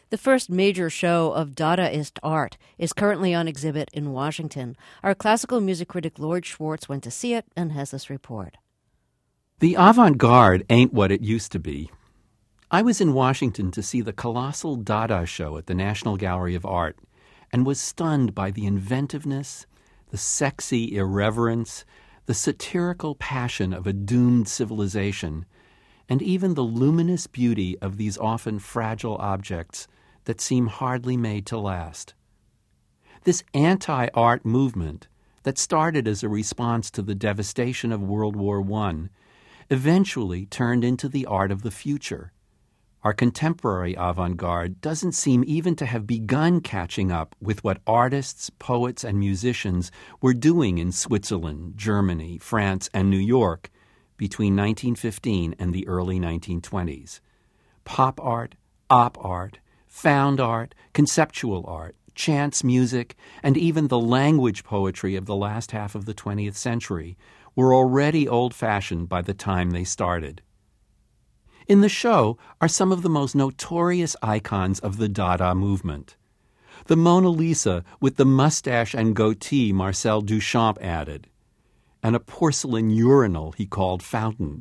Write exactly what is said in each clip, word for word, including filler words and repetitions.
The first major show of Dadaist art is currently on exhibit in Washington. Our classical music critic Lord Schwartz went to see it and has this report. The avant-garde ain't what it used to be. I was in Washington to see the colossal Dada show at the National Gallery of Art and was stunned by the inventiveness, the sexy irreverence, the satirical passion of a doomed civilization, and even the luminous beauty of these often fragile objects that seem hardly made to last. This anti-art movement that started as a response to the devastation of World War One eventually turned into the art of the future. Our contemporary avant-garde doesn't seem even to have begun catching up with what artists, poets, and musicians were doing in Switzerland, Germany, France, and New York between nineteen fifteen and the early nineteen twenties. Pop art, op art, found art, conceptual art, chants music, and even the language poetry of the last half of the twentieth century were already old-fashioned by the time they started. In the show are some of the most notorious icons of the Dada movement. The Mona Lisa with the mustache and goatee Marcel Duchamp added, and a porcelain urinal he called Fountain.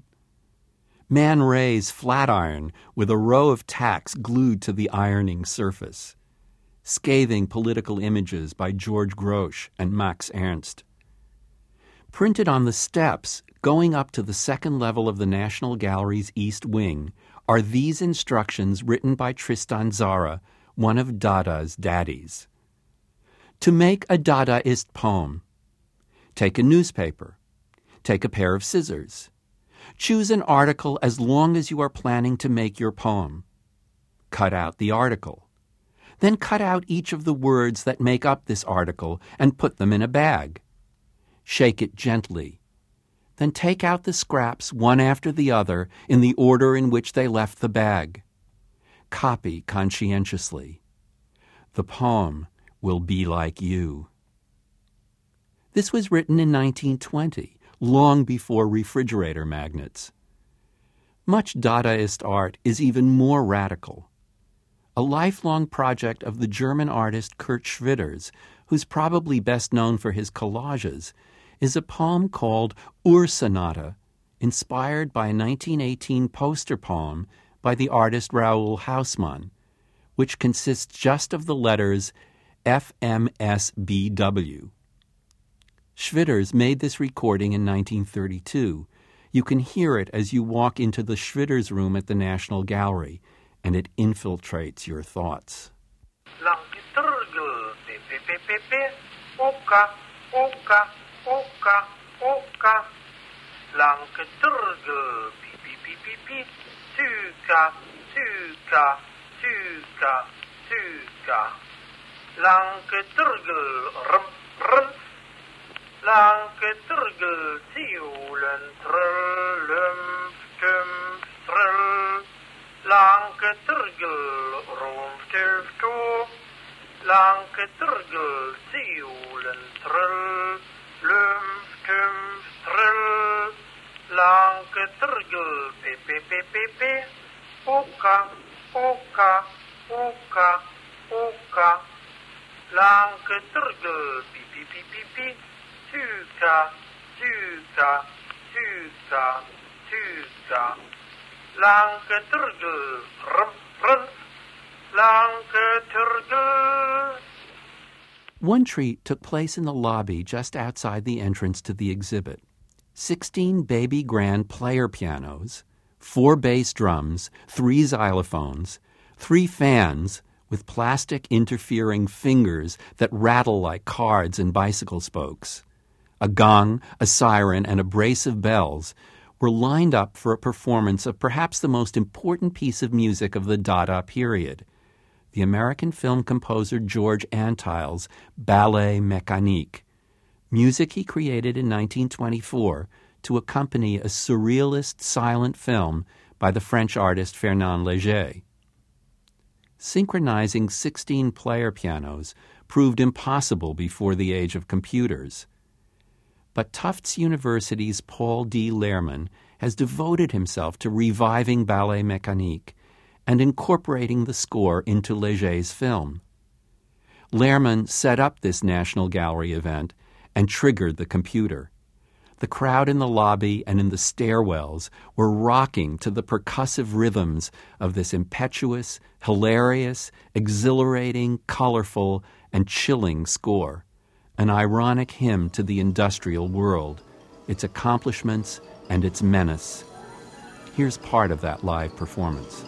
Man Ray's Flatiron with a row of tacks glued to the ironing surface. Scathing political images by George Grosz and Max Ernst. Printed on the steps going up to the second level of the National Gallery's East Wing are these instructions written by Tristan Tzara, one of Dada's daddies. To make a Dadaist poem, take a newspaper, take a pair of scissors, choose an article as long as you are planning to make your poem. Cut out the article. Then cut out each of the words that make up this article and put them in a bag. Shake it gently. Then take out the scraps one after the other in the order in which they left the bag. Copy conscientiously. The poem will be like you. This was written in nineteen twenty, long before refrigerator magnets. Much Dadaist art is even more radical. A lifelong project of the German artist Kurt Schwitters, who's probably best known for his collages, is a poem called Ursonata, inspired by a nineteen eighteen poster poem by the artist Raoul Hausmann, which consists just of the letters F M S B W. Schwitters made this recording in nineteen thirty-two. You can hear it as you walk into the Schwitters room at the National Gallery, and it infiltrates your thoughts. Oka, oka, lanke turgel, pi pi pi pi pi, tuka, tuka, tuka, tuka, lanke turgel, rum, rum, lanke turgel, tiolen, trullum, tum, trull, lanke turgel, rum, tuf, to, lanke turgel, tiolen, trull, Lum, tum, trill, lanke turgel, pe, pe, pe, pe, pe, oka, oka, oka, oka, lanke turgel, pi, pi, pi, pi, pi, tuka, tuka, tuka, tuka, lanke turgel, rum, rum, lanke turgel. One treat took place in the lobby just outside the entrance to the exhibit. Sixteen baby grand player pianos, four bass drums, three xylophones, three fans with plastic interfering fingers that rattle like cards and bicycle spokes, a gong, a siren, and a brace of bells were lined up for a performance of perhaps the most important piece of music of the Dada period, the American film composer George Antheil's Ballet Mécanique, music he created in nineteen twenty-four to accompany a surrealist silent film by the French artist Fernand Léger. Synchronizing sixteen player pianos proved impossible before the age of computers. But Tufts University's Paul D. Lehrman has devoted himself to reviving Ballet Mécanique and incorporating the score into Léger's film. Lehrman set up this National Gallery event and triggered the computer. The crowd in the lobby and in the stairwells were rocking to the percussive rhythms of this impetuous, hilarious, exhilarating, colorful, and chilling score, an ironic hymn to the industrial world, its accomplishments and its menace. Here's part of that live performance.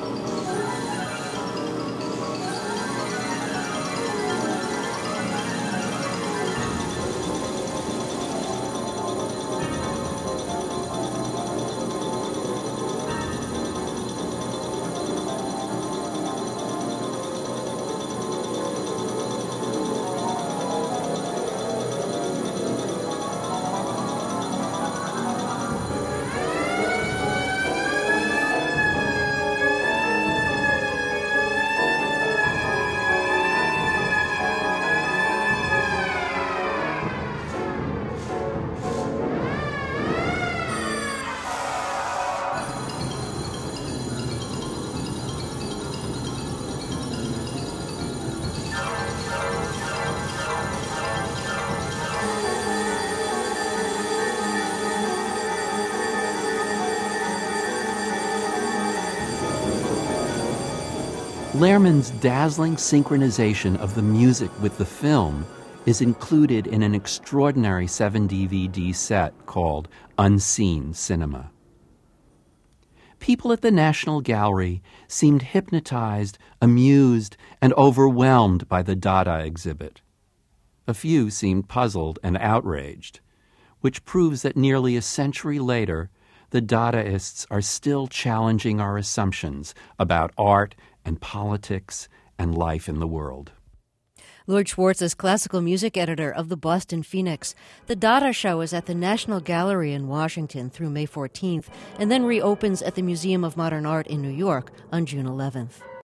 Lehrman's dazzling synchronization of the music with the film is included in an extraordinary seven D V D set called Unseen Cinema. People at the National Gallery seemed hypnotized, amused, and overwhelmed by the Dada exhibit. A few seemed puzzled and outraged, which proves that nearly a century later, the Dadaists are still challenging our assumptions about art and politics and life in the world. Lord Schwartz is classical music editor of the Boston Phoenix. The Dada Show is at the National Gallery in Washington through May fourteenth and then reopens at the Museum of Modern Art in New York on June eleventh.